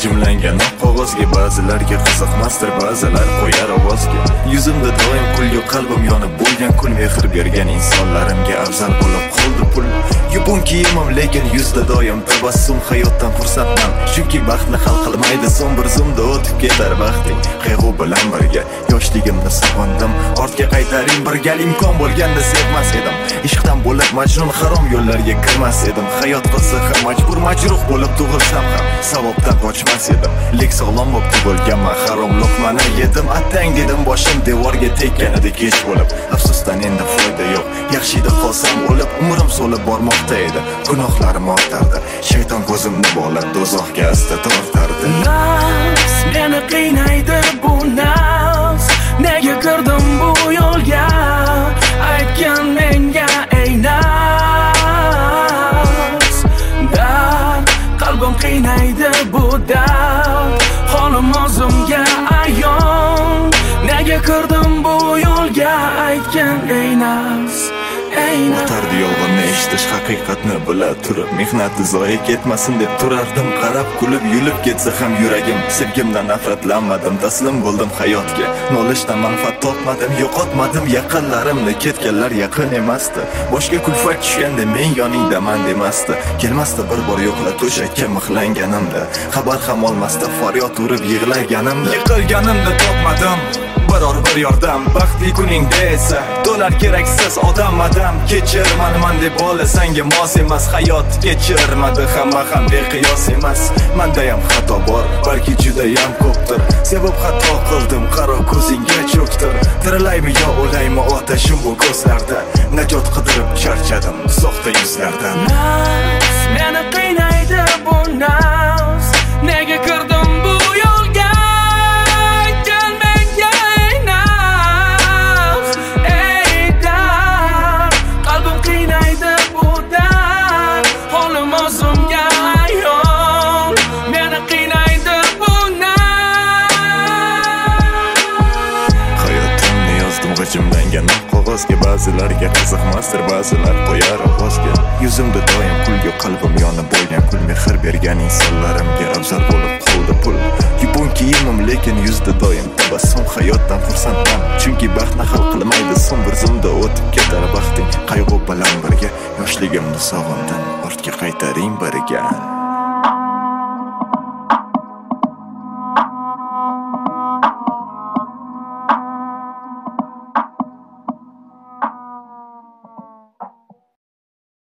g'ijimlangan oq qog'ozga. Ba'zilarga qiziqmasdir, ba'zilar qo'yar ovozga. Yuzimda doim kulgu, qalbim yonib bo'lgan kul. Mehr bergan insonlarimga afzal bo'lib qoldi pul. Yupun kiyimim lekin yuzda doim tabassum. Hayotdan xursandman chunki baxtni hal qilmaydi so'ng bir zumda o'tib ketar vaqting. Qayg'u bilan birga yoshligimni sog'indim. Ortga qaytaring bir gal, imkon bo'lganda sevmas edim. Ishqdan bo'lib majnun harom yo'llarga kirmas edim. Hayot qilsa ham majbur, majruh bo'lib tug'ilsam ham savobdan qochmas edim. Lek sog'lom bo'lib tug'ilganman, harom luqmani yedim. Attang dedim boshim devorga tekkanida kech bo'lib. Afsusdan endi foyda yo'q, yaxshi edi qolsam o'lib. Umrim so'lib bormoqda edi, gunohlarim ortardi. Shayton ko'zimni bog'lab do'zaxga asta tortardi. Nafs meni qiynaydi, bu nafs. Nega kirdim bu yo'lga? Aytgan menga ey nafs. Dard qalbim qiynaydi, bu dard. Holim o'zimga ayon. Nega kirdim bu yo'lga? Aytgan ey nafs. O'tardi yolg'onni eshitish, haqiqatni bila turib. Mehnati zoya ketmasin deb turardim, qarab kulib. Yulib ketsa ham yuragim, sevgimdan nafratlanmadim. Taslim bo'ldim hayotga, nolishdan manfaat topmadim. Yo'qotmadim yaqinlarimni, ketganlar yaqin emasdi. Boshga kulfat tushganda men yoningdaman demasdi. Kelmasdi bir bor yo'qla to'shakka mixlanganimda. Xabar ham olmasdi faryod urib yig'laganimda. Yiqilganimda topmadim biror bir yordam. Baxtli kuningda esa dolar keraksiz odam adam. Kechir manman deb bola senga mos emas. Hayot kechirmadi, hamma ham beqiyos emas. Menda ham xato bor, balki juda ham ko'pdir. Sevib xato qildim, qaro ko'zingga cho'ktir. Tirilaymi yo o'laymi otashim bu ko'zlarda. Najot qidirib charchadim soxta yuzlardan. Nafs meni qiynaydi, bu nafs. Nega kirdim bu yo'lga? Aytgan menga ey nafs. Ey dard, qalbim qiynaydi, bu dard. Holim o'zimga ayon. Meni qiynaydi, bu nafs. Hayotimni yozdim g'ijimlangan oq qog'ozga. Ba'zilarga qiziqmasdir, ba'zilar qo'yar ovozga. Yuzimda doim kulgu, qalbim yonib bo'lgan kul. Mehr bergan insonlarimga afzal bo'lib qoldi pul. Yupun kiyimim lekin yuzda doim tabassum. Hayotdan xursandman chunki baxtni hal qilmaydi so'ng bir zumda o'tib ketar vaqting. Qayg'u bilan birga yoshligimni sog'indim. Ortga qaytaring birga.